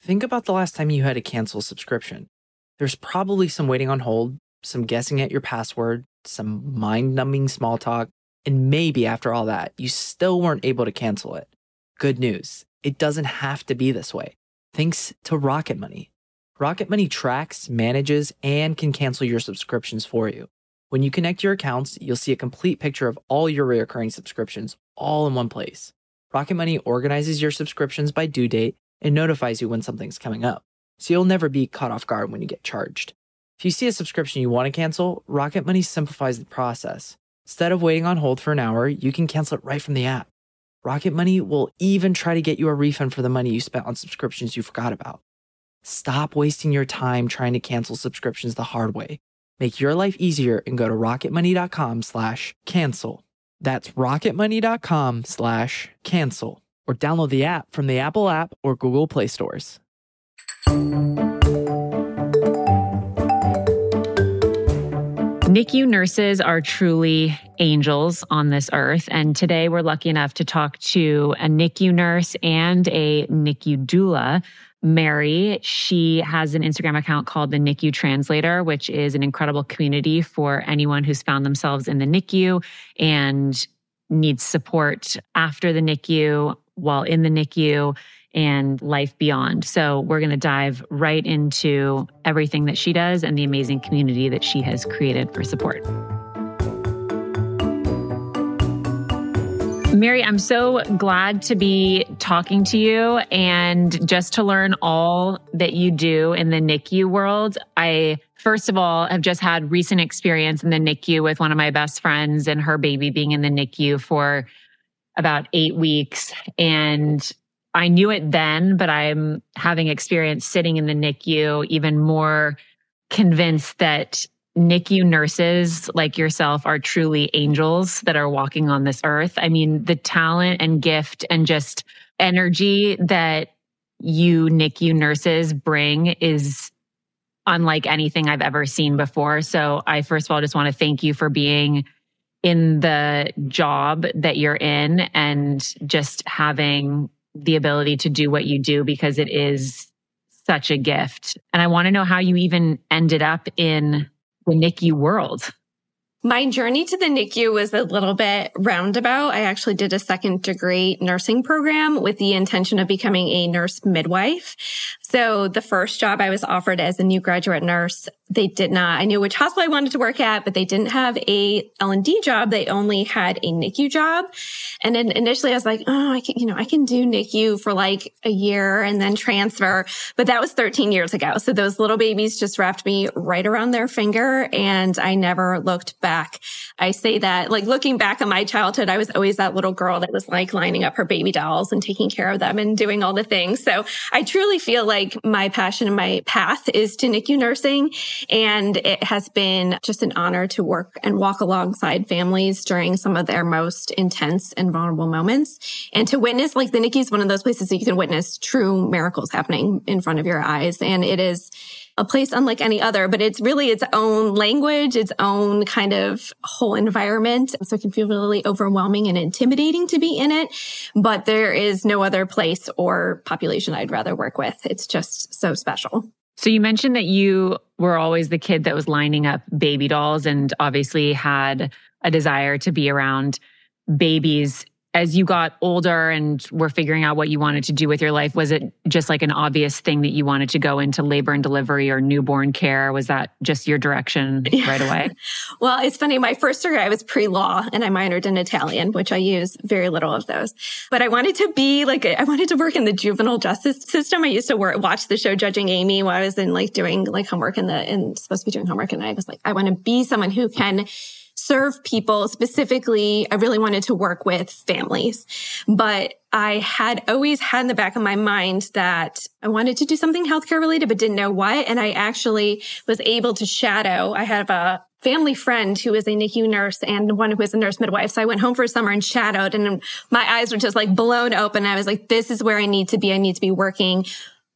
Think about the last time you had to cancel a subscription. There's probably some waiting on hold, some guessing at your password, some mind-numbing small talk, and maybe after all that, you still weren't able to cancel it. Good news, it doesn't have to be this way. Thanks to Rocket Money. Rocket Money tracks, manages, and can cancel your subscriptions for you. When you connect your accounts, you'll see a complete picture of all your recurring subscriptions all in one place. Rocket Money organizes your subscriptions by due date and notifies you when something's coming up, so you'll never be caught off guard when you get charged. If you see a subscription you want to cancel, Rocket Money simplifies the process. Instead of waiting on hold for an hour, you can cancel it right from the app. Rocket Money will even try to get you a refund for the money you spent on subscriptions you forgot about. Stop wasting your time trying to cancel subscriptions the hard way. Make your life easier and go to rocketmoney.com/cancel. That's rocketmoney.com/cancel. Or download the app from the Apple app or Google Play stores. NICU nurses are truly angels on this earth. And today we're lucky enough to talk to a NICU nurse and a NICU doula, Mary. She has an Instagram account called the NICU Translator, which is an incredible community for anyone who's found themselves in the NICU and needs support after the NICU, while in the NICU, and life beyond. So we're going to dive right into everything that she does and the amazing community that she has created for support. Mary, I'm so glad to be talking to you and just to learn all that you do in the NICU world. I, first of all, have just had recent experience in the NICU with one of my best friends and her baby being in the NICU for about 8 weeks. And I knew it then, but I'm having experience sitting in the NICU, even more convinced that NICU nurses like yourself are truly angels that are walking on this earth. I mean, the talent and gift and just energy that you NICU nurses bring is unlike anything I've ever seen before. So I, first of all, just want to thank you for being in the job that you're in and just having the ability to do what you do, because it is such a gift. And I want to know how you even ended up in the NICU world. My journey to the NICU was a little bit roundabout. I actually did a second degree nursing program with the intention of becoming a nurse midwife. So the first job I was offered as a new graduate nurse, they did not, I knew which hospital I wanted to work at, but they didn't have a L&D job. They only had a NICU job. And then initially I was like, oh, I can do NICU for like a year and then transfer. But that was 13 years ago. So those little babies just wrapped me right around their finger and I never looked back. I say that, like, looking back on my childhood, I was always that little girl that was like lining up her baby dolls and taking care of them and doing all the things. So I truly feel like my passion and my path is to NICU nursing. And it has been just an honor to work and walk alongside families during some of their most intense and vulnerable moments. And to witness, like, the NICU is one of those places that you can witness true miracles happening in front of your eyes. And it is a place unlike any other, but it's really its own language, its own kind of whole environment. So it can feel really overwhelming and intimidating to be in it. But there is no other place or population I'd rather work with. It's just so special. So you mentioned that you were always the kid that was lining up baby dolls and obviously had a desire to be around babies. As you got older and were figuring out what you wanted to do with your life, was it just like an obvious thing that you wanted to go into labor and delivery or newborn care? Was that just your direction right away? Well, it's funny. My first degree, I was pre-law and I minored in Italian, which I use very little of those. But I wanted to be like, I wanted to work in the juvenile justice system. I used to watch the show Judging Amy while I was in like doing like homework and supposed to be doing homework. And I was like, I want to be someone who can serve people. Specifically, I really wanted to work with families, but I had always had in the back of my mind that I wanted to do something healthcare related, but didn't know what. And I actually was able to shadow. I have a family friend who is a NICU nurse and one who is a nurse midwife. So I went home for a summer and shadowed, and my eyes were just like blown open. I was like, this is where I need to be. I need to be working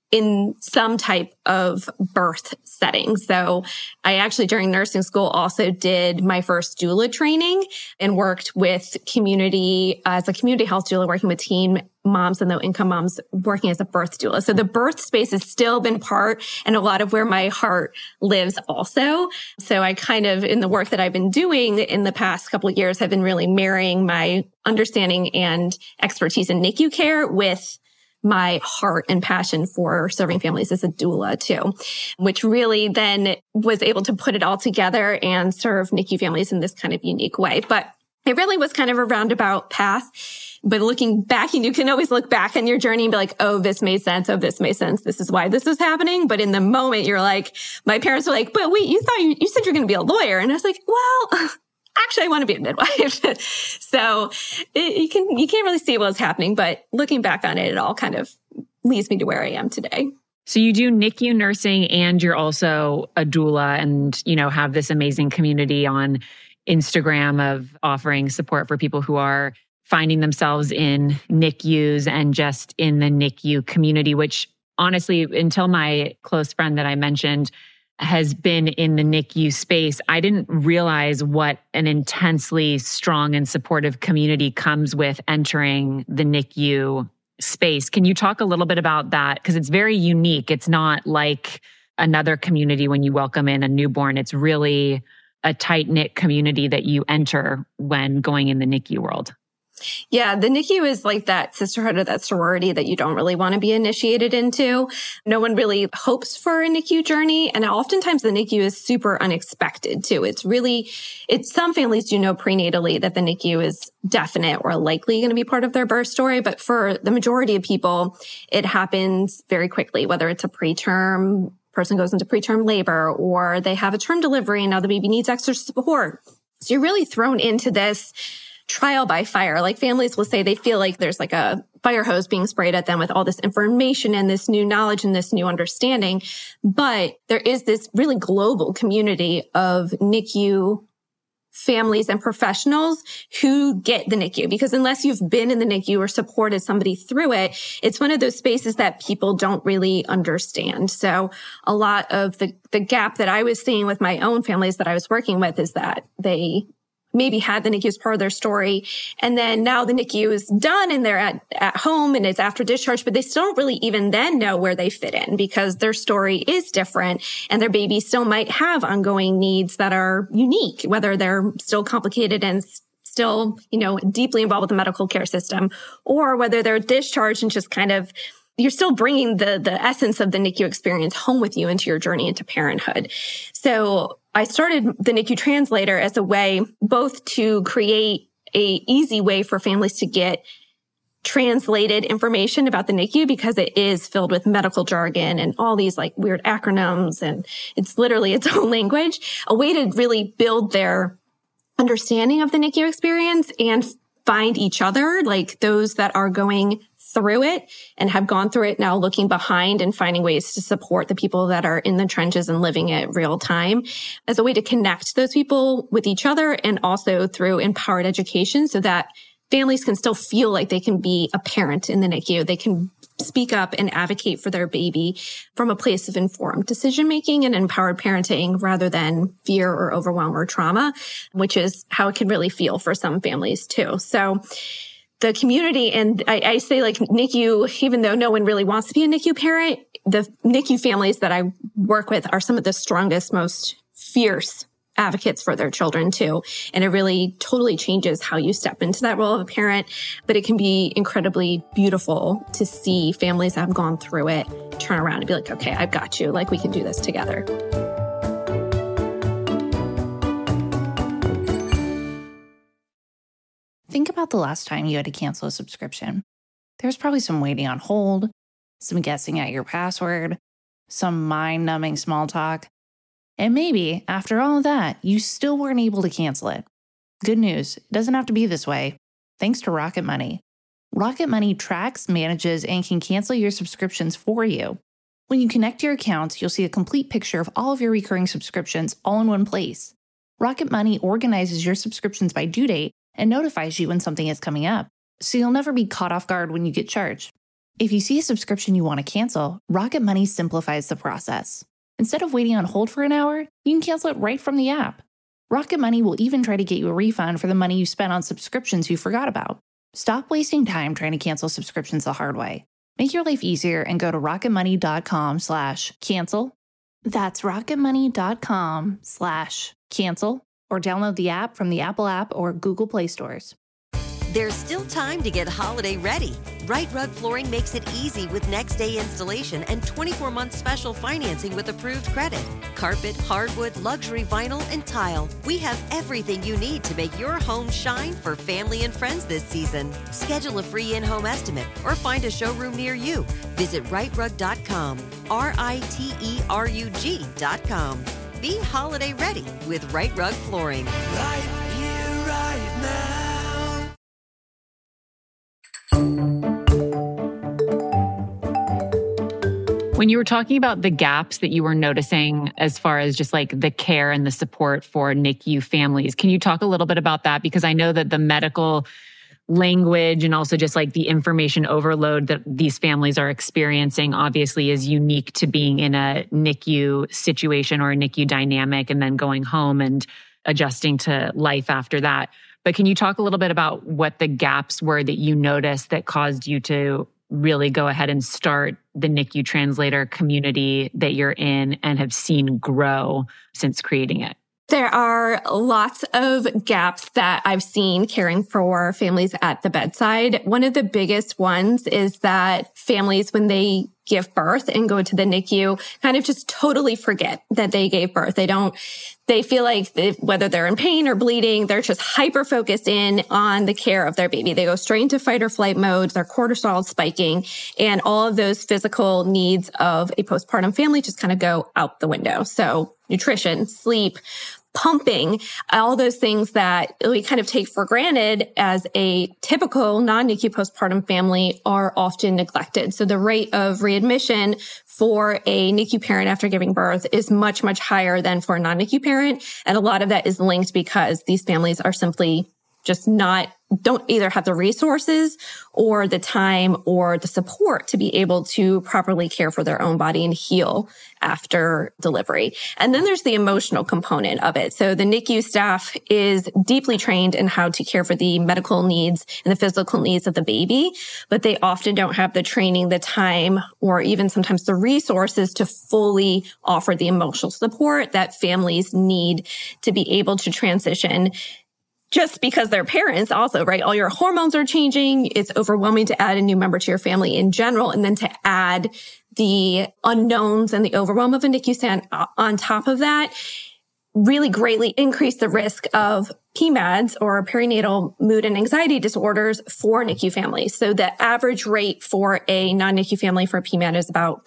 in some type of birth setting. So I actually, during nursing school, also did my first doula training and worked with community, as a community health doula, working with teen moms and low-income moms working as a birth doula. So the birth space has still been part and a lot of where my heart lives also. So I kind of, in the work that I've been doing in the past couple of years, have been really marrying my understanding and expertise in NICU care with my heart and passion for serving families as a doula too, which really then was able to put it all together and serve NICU families in this kind of unique way. But it really was kind of a roundabout path. But looking back, and you can always look back on your journey and be like, oh, this made sense. Oh, this made sense. This is why this is happening. But in the moment, you're like, my parents were like, but wait, you said you're going to be a lawyer. And I was like, well, actually, I want to be a midwife. So you can't really see what's happening. But looking back on it, it all kind of leads me to where I am today. So you do NICU nursing and you're also a doula and, have this amazing community on Instagram of offering support for people who are finding themselves in NICUs and just in the NICU community, which honestly, until my close friend that I mentioned has been in the NICU space, I didn't realize what an intensely strong and supportive community comes with entering the NICU space. Can you talk a little bit about that? Because it's very unique. It's not like another community when you welcome in a newborn. It's really a tight-knit community that you enter when going in the NICU world. Yeah, the NICU is like that sisterhood or that sorority that you don't really want to be initiated into. No one really hopes for a NICU journey. And oftentimes the NICU is super unexpected too. It's some families do know prenatally that the NICU is definite or likely going to be part of their birth story. But for the majority of people, it happens very quickly, whether it's a preterm person goes into preterm labor or they have a term delivery and now the baby needs extra support. So you're really thrown into this trial by fire. Like families will say they feel like there's like a fire hose being sprayed at them with all this information and this new knowledge and this new understanding. But there is this really global community of NICU families and professionals who get the NICU, because unless you've been in the NICU or supported somebody through it, it's one of those spaces that people don't really understand. So a lot of the gap that I was seeing with my own families that I was working with is that they maybe had the NICU as part of their story. And then now the NICU is done and they're at home and it's after discharge, but they still don't really even then know where they fit in because their story is different and their baby still might have ongoing needs that are unique, whether they're still complicated and still, deeply involved with the medical care system, or whether they're discharged and just kind of you're still bringing the essence of the NICU experience home with you into your journey into parenthood. So I started the NICU translator as a way both to create a easy way for families to get translated information about the NICU because it is filled with medical jargon and all these like weird acronyms and it's literally its own language, a way to really build their understanding of the NICU experience and find each other, like those that are going through it and have gone through it now looking behind and finding ways to support the people that are in the trenches and living it real time as a way to connect those people with each other and also through empowered education so that families can still feel like they can be a parent in the NICU. They can speak up and advocate for their baby from a place of informed decision-making and empowered parenting rather than fear or overwhelm or trauma, which is how it can really feel for some families too. So the community, and I say like NICU, even though no one really wants to be a NICU parent, the NICU families that I work with are some of the strongest, most fierce advocates for their children too. And it really totally changes how you step into that role of a parent. But it can be incredibly beautiful to see families that have gone through it turn around and be like, okay, I've got you. Like we can do this together. Think about the last time you had to cancel a subscription. There's probably some waiting on hold, some guessing at your password, some mind-numbing small talk. And maybe, after all of that, you still weren't able to cancel it. Good news, it doesn't have to be this way. Thanks to Rocket Money. Rocket Money tracks, manages, and can cancel your subscriptions for you. When you connect your accounts, you'll see a complete picture of all of your recurring subscriptions all in one place. Rocket Money organizes your subscriptions by due date and notifies you when something is coming up, so you'll never be caught off guard when you get charged. If you see a subscription you want to cancel, Rocket Money simplifies the process. Instead of waiting on hold for an hour, you can cancel it right from the app. Rocket Money will even try to get you a refund for the money you spent on subscriptions you forgot about. Stop wasting time trying to cancel subscriptions the hard way. Make your life easier and go to rocketmoney.com/cancel. That's rocketmoney.com/cancel or download the app from the Apple App or Google Play stores. There's still time to get holiday ready. Right Rug Flooring makes it easy with next day installation and 24-month special financing with approved credit. Carpet, hardwood, luxury vinyl, and tile. We have everything you need to make your home shine for family and friends this season. Schedule a free in-home estimate or find a showroom near you. Visit rightrug.com, RITERUG.com. Be holiday ready with Right Rug Flooring. Right here, right now. When you were talking about the gaps that you were noticing as far as just like the care and the support for NICU families, can you talk a little bit about that? Because I know that the medical language and also just like the information overload that these families are experiencing obviously is unique to being in a NICU situation or a NICU dynamic and then going home and adjusting to life after that. But can you talk a little bit about what the gaps were that you noticed that caused you to really go ahead and start the NICU translator community that you're in and have seen grow since creating it? There are lots of gaps that I've seen caring for families at the bedside. One of the biggest ones is that families, when they give birth and go to the NICU, kind of just totally forget that they gave birth. They feel like whether they're in pain or bleeding, they're just hyper focused in on the care of their baby. They go straight into fight or flight mode, their cortisol spiking, and all of those physical needs of a postpartum family just kind of go out the window. So nutrition, sleep, pumping, all those things that we kind of take for granted as a typical non-NICU postpartum family are often neglected. So the rate of readmission for a NICU parent after giving birth is much, much higher than for a non-NICU parent. And a lot of that is linked because these families are simply just don't either have the resources or the time or the support to be able to properly care for their own body and heal after delivery. And then there's the emotional component of it. So the NICU staff is deeply trained in how to care for the medical needs and the physical needs of the baby, but they often don't have the training, the time, or even sometimes the resources to fully offer the emotional support that families need to be able to transition. Just because they're parents also, right? All your hormones are changing. It's overwhelming to add a new member to your family in general. And then to add the unknowns and the overwhelm of a NICU stand on top of that really greatly increase the risk of PMADs or perinatal mood and anxiety disorders for NICU families. So the average rate for a non-NICU family for a PMAD is about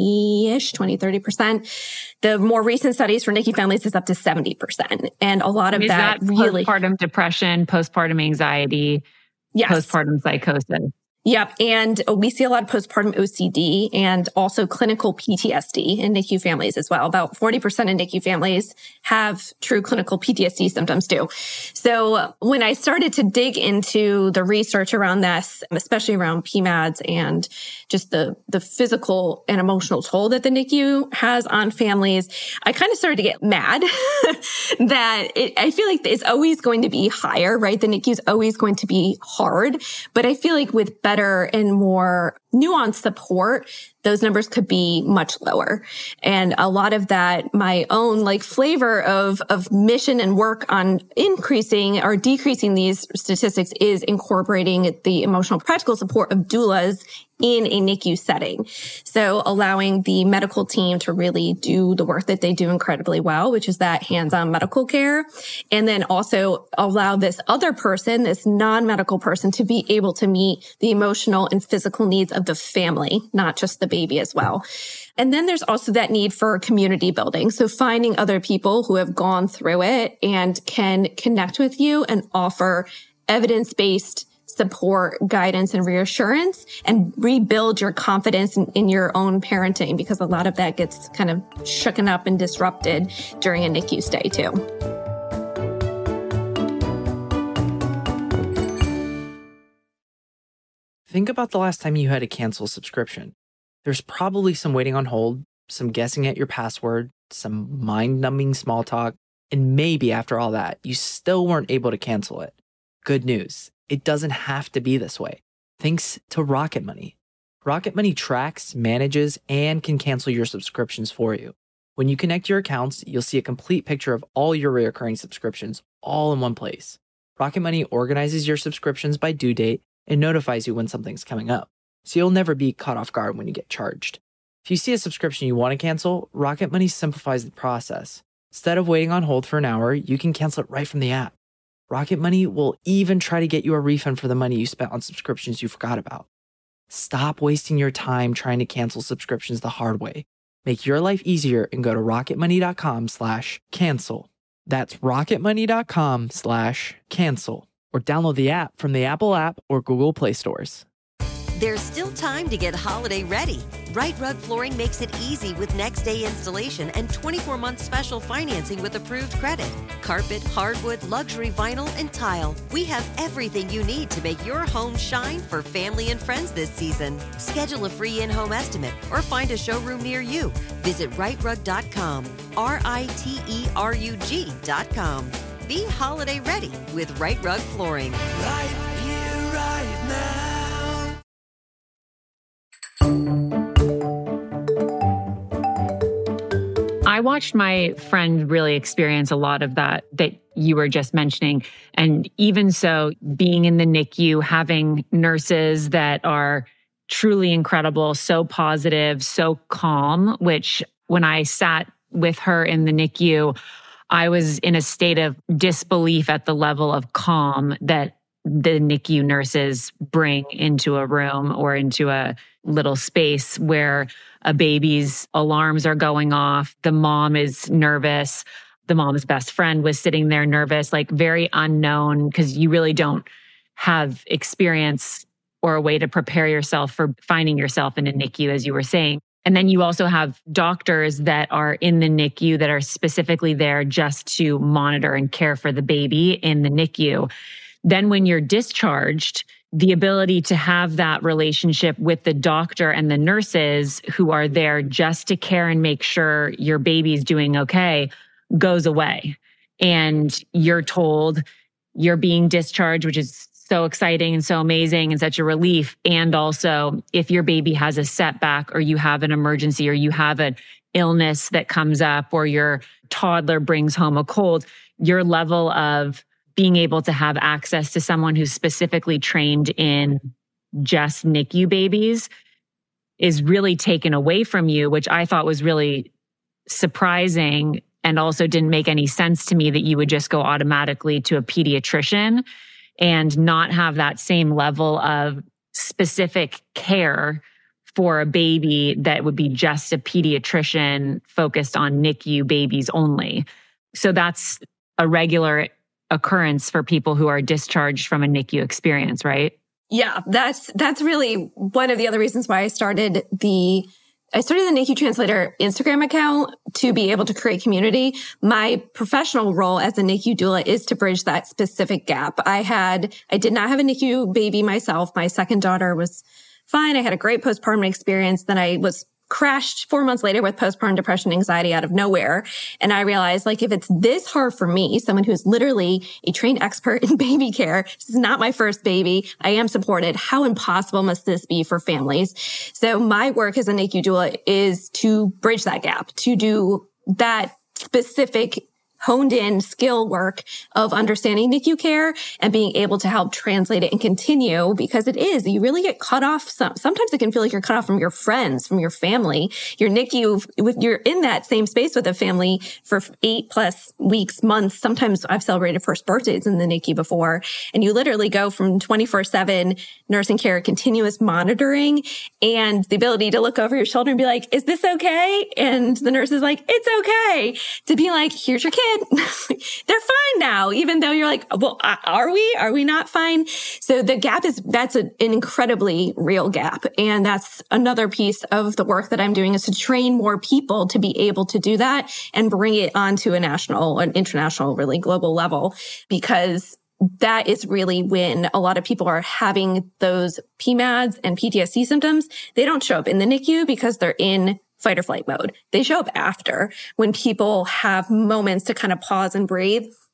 30%. The more recent studies for NICU families is up to 70%. And a lot of that really postpartum depression, postpartum anxiety, yes, postpartum psychosis. Yep. And we see a lot of postpartum OCD and also clinical PTSD in NICU families as well. About 40% of NICU families have true clinical PTSD symptoms too. So when I started to dig into the research around this, especially around PMADs and just the physical and emotional toll that the NICU has on families, I kind of started to get mad that I feel like it's always going to be higher, right? The NICU is always going to be hard, but I feel like with better and more nuanced support, those numbers could be much lower. And a lot of that, my own flavor of mission and work on increasing or decreasing these statistics is incorporating the emotional practical support of doulas in a NICU setting. So allowing the medical team to really do the work that they do incredibly well, which is that hands-on medical care. And then also allow this other person, this non-medical person, to be able to meet the emotional and physical needs of the family, not just the baby as well. And then there's also that need for community building. So finding other people who have gone through it and can connect with you and offer evidence-based support, guidance, and reassurance, and rebuild your confidence in your own parenting, because a lot of that gets kind of shooken up and disrupted during a NICU stay too. Think about the last time you had to cancel a subscription. There's probably some waiting on hold, some guessing at your password, some mind-numbing small talk, and maybe after all that, you still weren't able to cancel it. Good news. It doesn't have to be this way. Thanks to Rocket Money. Rocket Money tracks, manages, and can cancel your subscriptions for you. When you connect your accounts, you'll see a complete picture of all your recurring subscriptions all in one place. Rocket Money organizes your subscriptions by due date and notifies you when something's coming up, so you'll never be caught off guard when you get charged. If you see a subscription you want to cancel, Rocket Money simplifies the process. Instead of waiting on hold for an hour, you can cancel it right from the app. Rocket Money will even try to get you a refund for the money you spent on subscriptions you forgot about. Stop wasting your time trying to cancel subscriptions the hard way. Make your life easier and go to rocketmoney.com/cancel. That's rocketmoney.com/cancel. Or download the app from the Apple app or Google Play stores. There's still time to get holiday ready. Right Rug Flooring makes it easy with next day installation and 24-month special financing with approved credit. Carpet, hardwood, luxury vinyl, and tile. We have everything you need to make your home shine for family and friends this season. Schedule a free in-home estimate or find a showroom near you. Visit rightrug.com, RITERUG.com. Be holiday ready with Right Rug Flooring. Right here, right now. I watched my friend really experience a lot of that you were just mentioning. And even so, being in the NICU, having nurses that are truly incredible, so positive, so calm, which when I sat with her in the NICU, I was in a state of disbelief at the level of calm that the NICU nurses bring into a room or into a little space where a baby's alarms are going off. The mom is nervous. The mom's best friend was sitting there nervous, like very unknown, because you really don't have experience or a way to prepare yourself for finding yourself in a NICU, as you were saying. And then you also have doctors that are in the NICU that are specifically there just to monitor and care for the baby in the NICU. Then when you're discharged, the ability to have that relationship with the doctor and the nurses who are there just to care and make sure your baby's doing okay goes away. And you're told you're being discharged, which is so exciting and so amazing and such a relief. And also, if your baby has a setback or you have an emergency or you have an illness that comes up or your toddler brings home a cold, your level of being able to have access to someone who's specifically trained in just NICU babies is really taken away from you, which I thought was really surprising and also didn't make any sense to me that you would just go automatically to a pediatrician and not have that same level of specific care for a baby that would be just a pediatrician focused on NICU babies only. So that's a regular occurrence for people who are discharged from a NICU experience, right? Yeah, that's really one of the other reasons why I started the NICU Translator Instagram account to be able to create community. My professional role as a NICU doula is to bridge that specific gap. I did not have a NICU baby myself. My second daughter was fine. I had a great postpartum experience. Then I was crashed 4 months later with postpartum depression, anxiety out of nowhere. And I realized, like, if it's this hard for me, someone who's literally a trained expert in baby care, this is not my first baby, I am supported. How impossible must this be for families? So my work as a NICU doula is to bridge that gap, to do that specific honed in skill work of understanding NICU care and being able to help translate it and continue, because you really get cut off. Sometimes it can feel like you're cut off from your friends, from your family. Your NICU, you're in that same space with a family for 8+ weeks, months. Sometimes I've celebrated first birthdays in the NICU before, and you literally go from 24/7 nursing care, continuous monitoring, and the ability to look over your shoulder and be like, is this okay? And the nurse is like, it's okay. To be like, here's your kid. They're fine now, even though you're like, well, are we not fine? So the gap that's an incredibly real gap. And that's another piece of the work that I'm doing, is to train more people to be able to do that and bring it onto a national and international, really global level, because that is really when a lot of people are having those PMADs and PTSD symptoms. They don't show up in the NICU because they're in fight or flight mode. They show up after, when people have moments to kind of pause and breathe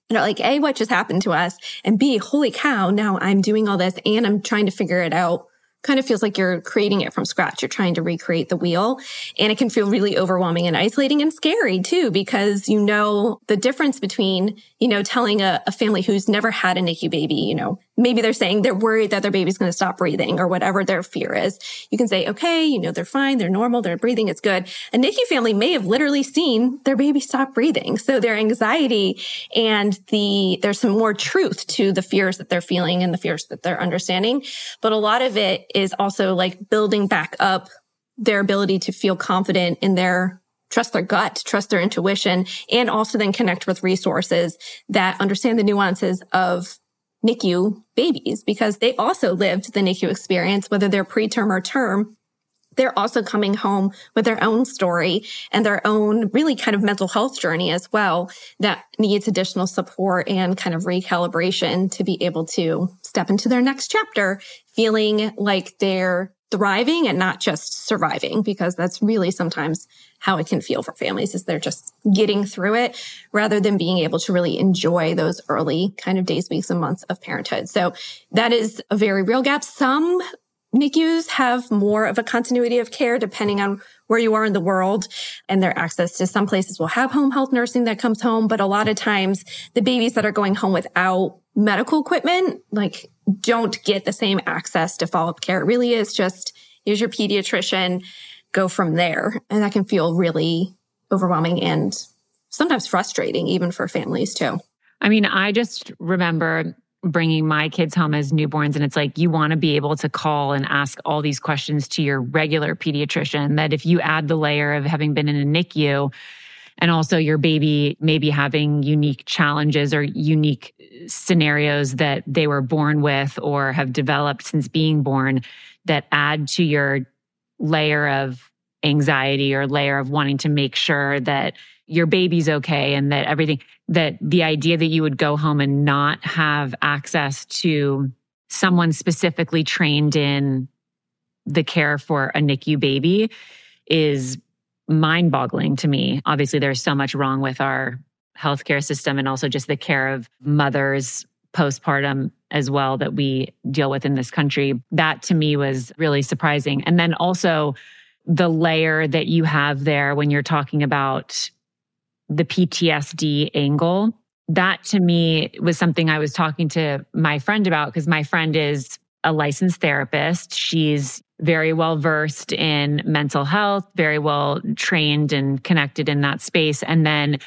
and are like, A, what just happened to us? And B, holy cow, now I'm doing all this and I'm trying to figure it out. Kind of feels like you're creating it from scratch. You're trying to recreate the wheel, and it can feel really overwhelming and isolating and scary too, because you know the difference between, telling a family who's never had a NICU baby, maybe they're saying they're worried that their baby's going to stop breathing or whatever their fear is. You can say, okay, they're fine. They're normal. They're breathing. It's good. A NICU family may have literally seen their baby stop breathing. So their anxiety and there's some more truth to the fears that they're feeling and the fears that they're understanding. But a lot of it is also like building back up their ability to feel confident in trust their gut, trust their intuition, and also then connect with resources that understand the nuances of NICU babies, because they also lived the NICU experience, whether they're preterm or term. They're also coming home with their own story and their own really kind of mental health journey as well that needs additional support and kind of recalibration to be able to step into their next chapter feeling like they're thriving and not just surviving, because that's really sometimes how it can feel for families, is they're just getting through it rather than being able to really enjoy those early kind of days, weeks, and months of parenthood. So that is a very real gap. Some NICUs have more of a continuity of care depending on where you are in the world, and their access to some places will have home health nursing that comes home. But a lot of times the babies that are going home without medical equipment, don't get the same access to follow-up care. It really is just, here's your pediatrician, go from there. And that can feel really overwhelming and sometimes frustrating even for families too. I mean, I just remember bringing my kids home as newborns, and it's like you want to be able to call and ask all these questions to your regular pediatrician, that if you add the layer of having been in a NICU and also your baby maybe having unique challenges or unique scenarios that they were born with or have developed since being born, that add to your layer of anxiety or layer of wanting to make sure that your baby's okay and that everything, that the idea that you would go home and not have access to someone specifically trained in the care for a NICU baby is mind-boggling to me. Obviously, there's so much wrong with our healthcare system and also just the care of mothers postpartum as well that we deal with in this country. That to me was really surprising. And then also the layer that you have there when you're talking about the PTSD angle, that to me was something I was talking to my friend about, because my friend is a licensed therapist. She's very well versed in mental health, very well trained and connected in that space. And then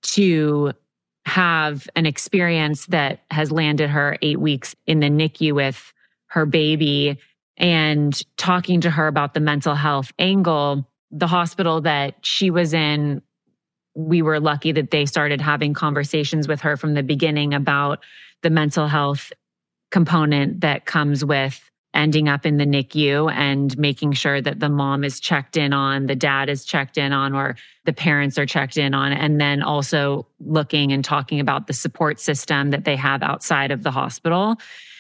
to have an experience that has landed her 8 weeks in the NICU with her baby and talking to her about the mental health angle, the hospital that she was in, we were lucky that they started having conversations with her from the beginning about the mental health component that comes with ending up in the NICU and making sure that the mom is checked in on, the dad is checked in on, or the parents are checked in on. And then also looking and talking about the support system that they have outside of the hospital.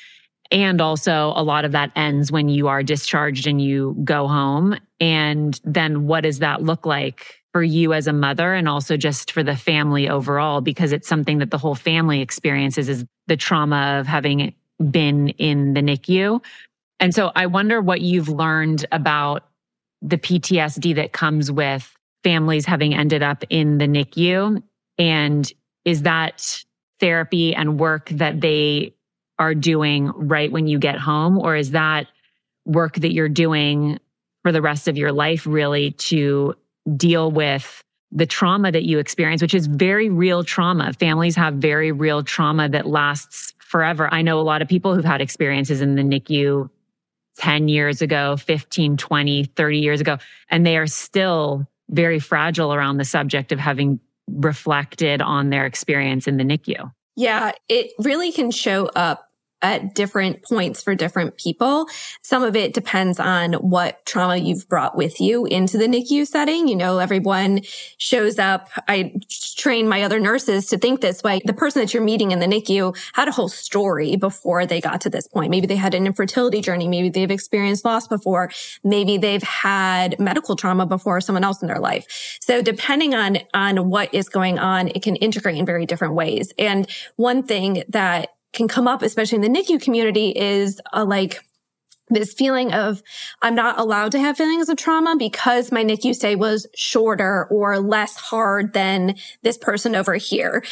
And also a lot of that ends when you are discharged and you go home. And then what does that look like for you as a mother and also just for the family overall? Because it's something that the whole family experiences, is the trauma of having been in the NICU. And so I wonder what you've learned about the PTSD that comes with families having ended up in the NICU. And is that therapy and work that they are doing right when you get home? Or is that work that you're doing for the rest of your life really to deal with the trauma that you experience, which is very real trauma? Families have very real trauma that lasts forever. I know a lot of people who've had experiences in the NICU 10 years ago, 15, 20, 30 years ago, and they are still very fragile around the subject of having reflected on their experience in the NICU. Yeah, it really can show up at different points for different people. Some of it depends on what trauma you've brought with you into the NICU setting. You know, everyone shows up. I train my other nurses to think this way. The person that you're meeting in the NICU had a whole story before they got to this point. Maybe they had an infertility journey. Maybe they've experienced loss before. Maybe they've had medical trauma before someone else in their life. So depending on what is going on, it can integrate in very different ways. And one thing that can come up, especially in the NICU community, is like this feeling of I'm not allowed to have feelings of trauma because my NICU stay was shorter or less hard than this person over here.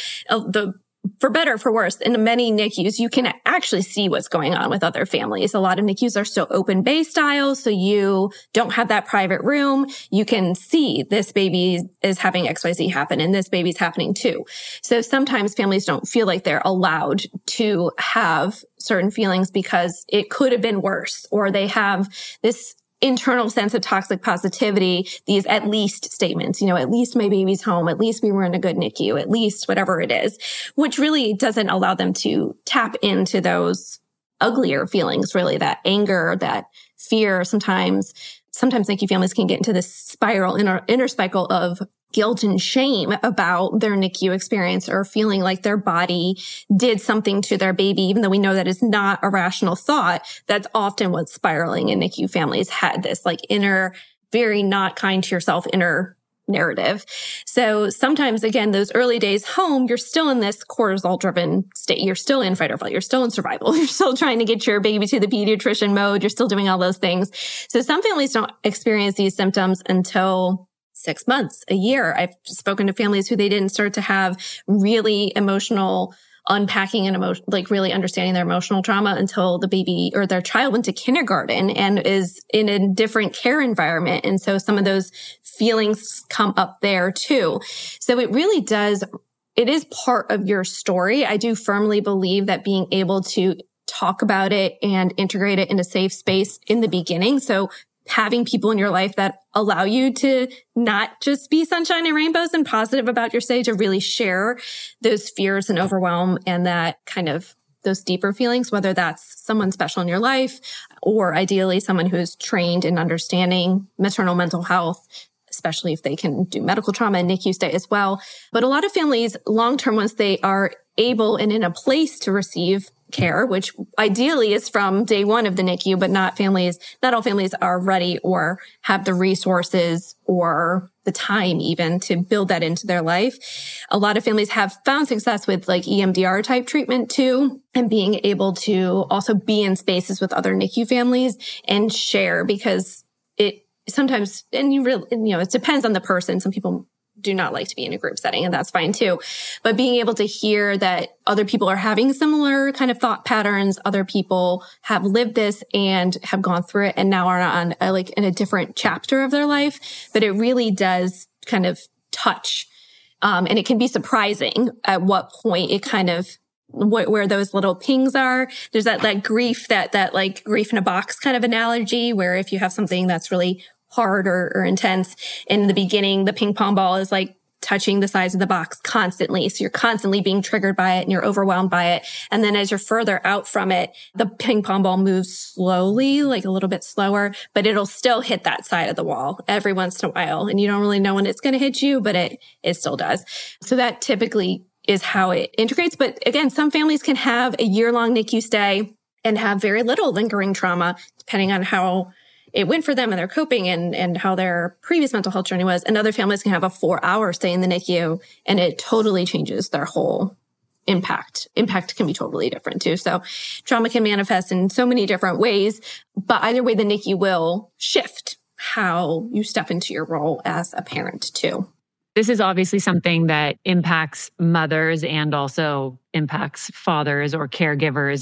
For better or for worse, in many NICUs, you can actually see what's going on with other families. A lot of NICUs are still open bay style, so you don't have that private room. You can see this baby is having XYZ happen and this baby's happening too. So sometimes families don't feel like they're allowed to have certain feelings because it could have been worse, or they have this internal sense of toxic positivity, these at least statements, you know, at least my baby's home, at least we were in a good NICU, at least whatever it is, which really doesn't allow them to tap into those uglier feelings, really, that anger, that fear. Sometimes NICU families can get into this spiral, inner cycle of guilt and shame about their NICU experience, or feeling like their body did something to their baby, even though we know that is not a rational thought. That's often what's spiraling in NICU families, had this like inner, very not kind to yourself inner narrative. So sometimes, again, those early days home, you're still in this cortisol driven state. You're still in fight or flight. You're still in survival. You're still trying to get your baby to the pediatrician mode. You're still doing all those things. So some families don't experience these symptoms until 6 months, a year. I've spoken to families who they didn't start to have really emotional unpacking and like really understanding their emotional trauma until the baby or their child went to kindergarten and is in a different care environment. And so some of those feelings come up there too. So it really does, it is part of your story. I do firmly believe that being able to talk about it and integrate it in a safe space in the beginning. So having people in your life that allow you to not just be sunshine and rainbows and positive about your stay, to really share those fears and overwhelm and that kind of those deeper feelings, whether that's someone special in your life or ideally someone who's trained in understanding maternal mental health, especially if they can do medical trauma and NICU stay as well. But a lot of families, long-term, once they are able and in a place to receive care, which ideally is from day one of the NICU, but not all families are ready or have the resources or the time even to build that into their life. A lot of families have found success with like EMDR type treatment too, and being able to also be in spaces with other NICU families and share, because it sometimes, and it depends on the person. Some people do not like to be in a group setting, and that's fine too. But being able to hear that other people are having similar kind of thought patterns, other people have lived this and have gone through it and now are on in a different chapter of their life, but it really does kind of touch. And it can be surprising at what point it kind of, where those little pings are. There's that grief, that like grief in a box kind of analogy, where if you have something that's really hard or intense in the beginning, the ping pong ball is like touching the sides of the box constantly. So you're constantly being triggered by it and you're overwhelmed by it. And then as you're further out from it, the ping pong ball moves slowly, like a little bit slower, but it'll still hit that side of the wall every once in a while. And you don't really know when it's going to hit you, but it still does. So that typically is how it integrates. But again, some families can have a year-long NICU stay and have very little lingering trauma, depending on how it went for them and their coping and how their previous mental health journey was. And other families can have a 4-hour stay in the NICU and it totally changes their whole impact. Impact can be totally different too. So trauma can manifest in so many different ways, but either way, the NICU will shift how you step into your role as a parent too. This is obviously something that impacts mothers and also impacts fathers or caregivers.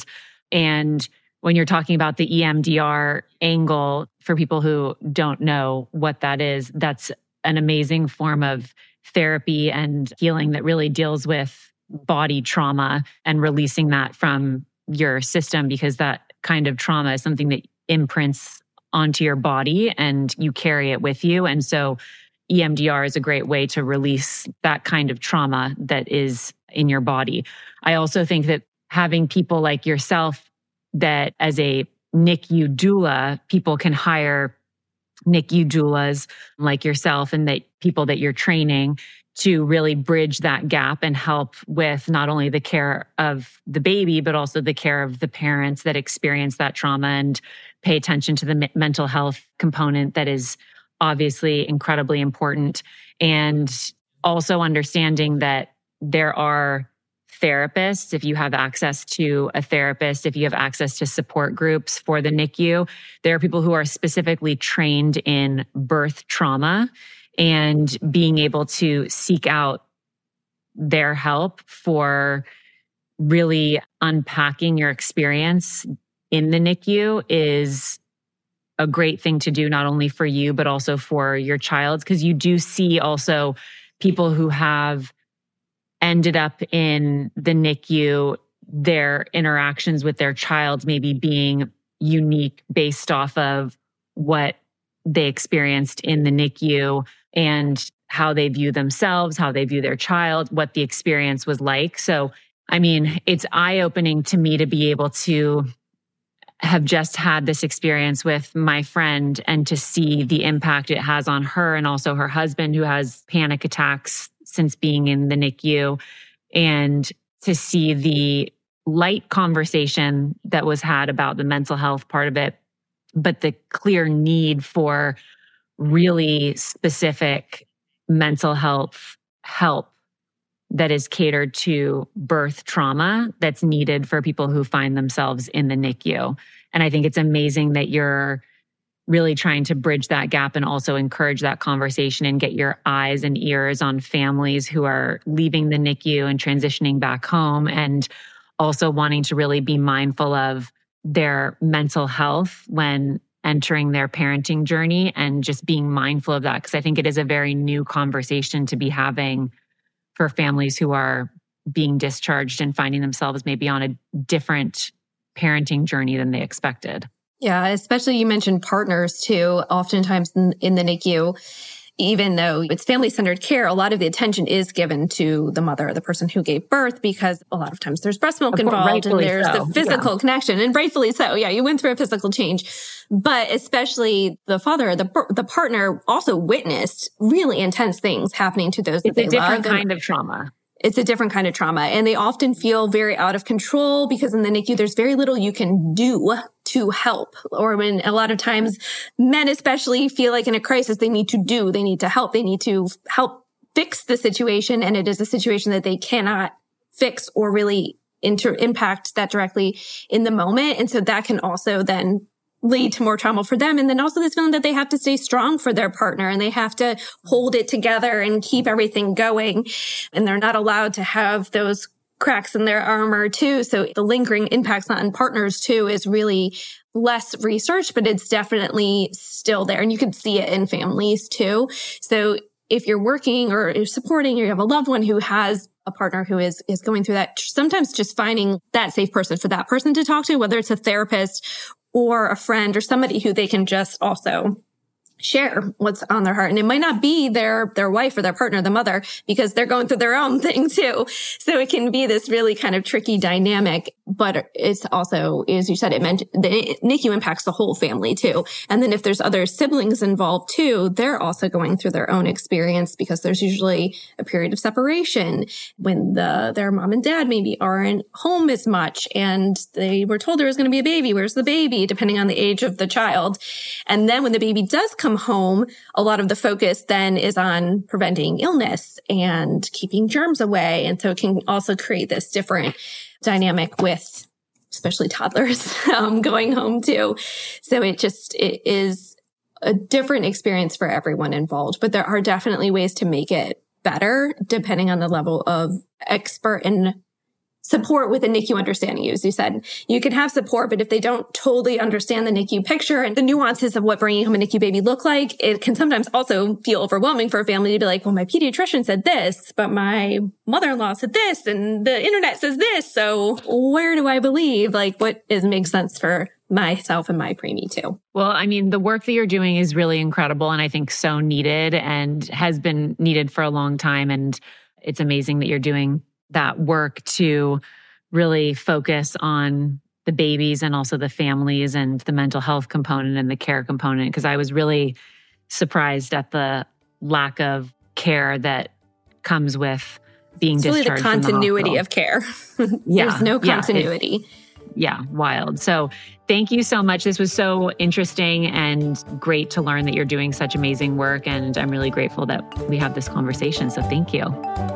And when you're talking about the EMDR angle, for people who don't know what that is, that's an amazing form of therapy and healing that really deals with body trauma and releasing that from your system, because that kind of trauma is something that imprints onto your body and you carry it with you. And so EMDR is a great way to release that kind of trauma that is in your body. I also think that having people like yourself that as a NICU doula, people can hire NICU doulas like yourself and that people that you're training to really bridge that gap and help with not only the care of the baby, but also the care of the parents that experience that trauma and pay attention to the mental health component that is obviously incredibly important. And also understanding that there are therapists, if you have access to a therapist, if you have access to support groups for the NICU, there are people who are specifically trained in birth trauma and being able to seek out their help for really unpacking your experience in the NICU is a great thing to do, not only for you, but also for your child, because you do see also people who have ended up in the NICU, their interactions with their child maybe being unique based off of what they experienced in the NICU and how they view themselves, how they view their child, what the experience was like. So, I mean, it's eye-opening to me to be able to have just had this experience with my friend and to see the impact it has on her and also her husband who has panic attacks since being in the NICU, and to see the light conversation that was had about the mental health part of it, but the clear need for really specific mental health help that is catered to birth trauma that's needed for people who find themselves in the NICU. And I think it's amazing that you're really trying to bridge that gap and also encourage that conversation and get your eyes and ears on families who are leaving the NICU and transitioning back home, and also wanting to really be mindful of their mental health when entering their parenting journey and just being mindful of that. Because I think it is a very new conversation to be having for families who are being discharged and finding themselves maybe on a different parenting journey than they expected. Yeah, especially you mentioned partners too. Oftentimes in the NICU, even though it's family-centered care, a lot of the attention is given to the mother, the person who gave birth, because a lot of times there's breast milk involved and there's the physical connection, and rightfully so. Yeah, you went through a physical change, but especially the father, the partner also witnessed really intense things happening to those that they love. It's a different kind of trauma. It's a different kind of trauma. And they often feel very out of control because in the NICU, there's very little you can do to help. Or when a lot of times men especially feel like in a crisis, they need to help. They need to help fix the situation. And it is a situation that they cannot fix or really impact that directly in the moment. And so that can also then lead to more trauma for them. And then also this feeling that they have to stay strong for their partner and they have to hold it together and keep everything going. And they're not allowed to have those cracks in their armor too. So the lingering impacts on partners too is really less researched, but it's definitely still there. And you can see it in families too. So if you're working or you're supporting or you have a loved one who has a partner who is going through that, sometimes just finding that safe person for that person to talk to, whether it's a therapist or a friend or somebody who they can just also share what's on their heart. And it might not be their wife or their partner, the mother, because they're going through their own thing too. So it can be this really kind of tricky dynamic, but it's also, as you said, it meant the NICU impacts the whole family too. And then if there's other siblings involved too, they're also going through their own experience because there's usually a period of separation when their mom and dad maybe aren't home as much and they were told there was going to be a baby. Where's the baby? Depending on the age of the child. And then when the baby does come home, a lot of the focus then is on preventing illness and keeping germs away. And so it can also create this different dynamic with especially toddlers going home too. So it is a different experience for everyone involved, but there are definitely ways to make it better depending on the level of expert and support with the NICU understanding. As you said, you can have support, but if they don't totally understand the NICU picture and the nuances of what bringing home a NICU baby look like, it can sometimes also feel overwhelming for a family to be like, well, my pediatrician said this, but my mother-in-law said this, and the internet says this. So where do I believe? Like, what makes sense for myself and my preemie too? Well, I mean, the work that you're doing is really incredible and I think so needed and has been needed for a long time. And it's amazing that you're doing that work to really focus on the babies and also the families and the mental health component and the care component, because I was really surprised at the lack of care that comes with being discharged. It's really the continuity of care. There's no continuity. Wild. So thank you so much. This was so interesting and great to learn that you're doing such amazing work. And I'm really grateful that we have this conversation. So thank you.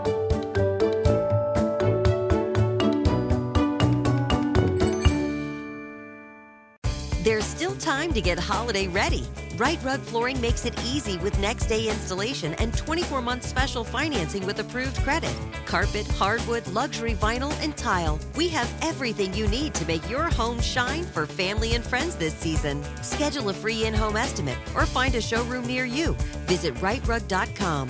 There's still time to get holiday ready. Right Rug Flooring makes it easy with next day installation and 24-month special financing with approved credit. Carpet, hardwood, luxury vinyl, and tile. We have everything you need to make your home shine for family and friends this season. Schedule a free in-home estimate or find a showroom near you. Visit rightrug.com,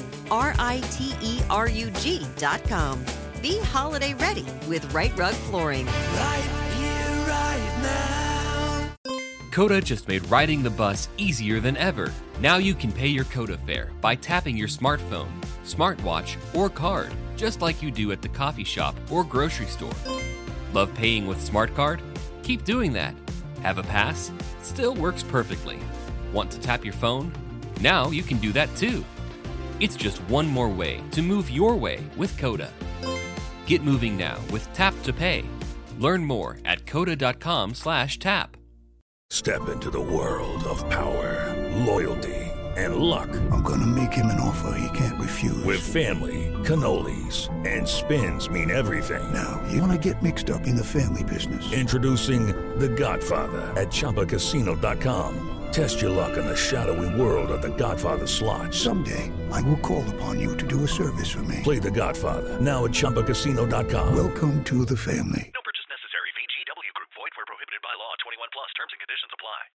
RITERUG.com. Be holiday ready with Right Rug Flooring. Right here, right now. Coda just made riding the bus easier than ever. Now you can pay your Coda fare by tapping your smartphone, smartwatch, or card, just like you do at the coffee shop or grocery store. Love paying with Smart Card? Keep doing that. Have a pass? Still works perfectly. Want to tap your phone? Now you can do that too. It's just one more way to move your way with Coda. Get moving now with Tap to Pay. Learn more at coda.com/tap. Step into the world of power, loyalty, and luck. I'm gonna make him an offer he can't refuse. With family, cannolis, and spins mean everything. Now, you wanna get mixed up in the family business. Introducing The Godfather at ChumbaCasino.com. Test your luck in the shadowy world of The Godfather slot. Someday, I will call upon you to do a service for me. Play The Godfather now at ChumbaCasino.com. Welcome to the family.